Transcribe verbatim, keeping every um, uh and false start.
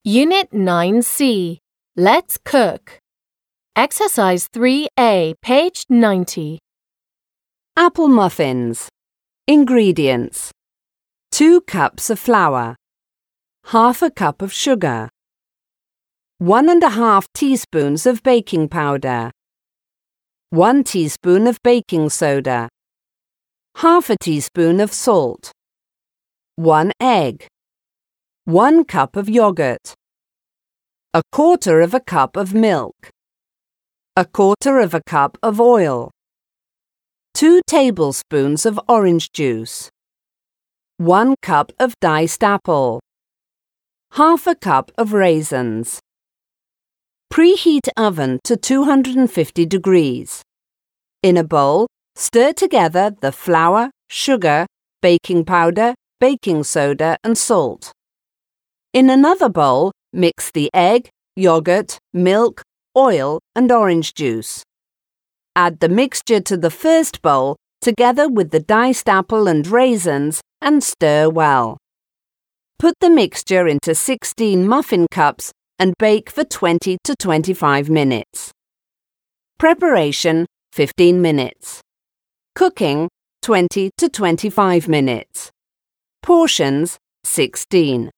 Unit nine C. Let's cook. Exercise three A, page ninety. Apple muffins. Ingredients: two cups of flour, half a cup of sugar, one and a half teaspoons of baking powder, one teaspoon of baking soda, half a teaspoon of salt, one egg, one cup of yogurt, a quarter of a cup of milk, a quarter of a cup of oil, two tablespoons of orange juice, one cup of diced apple, half a cup of raisins. Preheat oven to two hundred fifty degrees. In a bowl, stir together the flour, sugar, baking powder, baking soda and salt. In another bowl, mix the egg, yogurt, milk, oil and orange juice. Add the mixture to the first bowl together with the diced apple and raisins and stir well. Put the mixture into sixteen muffin cups and bake for twenty to twenty-five minutes. Preparation fifteen minutes. Cooking twenty to twenty-five minutes. Portions sixteen.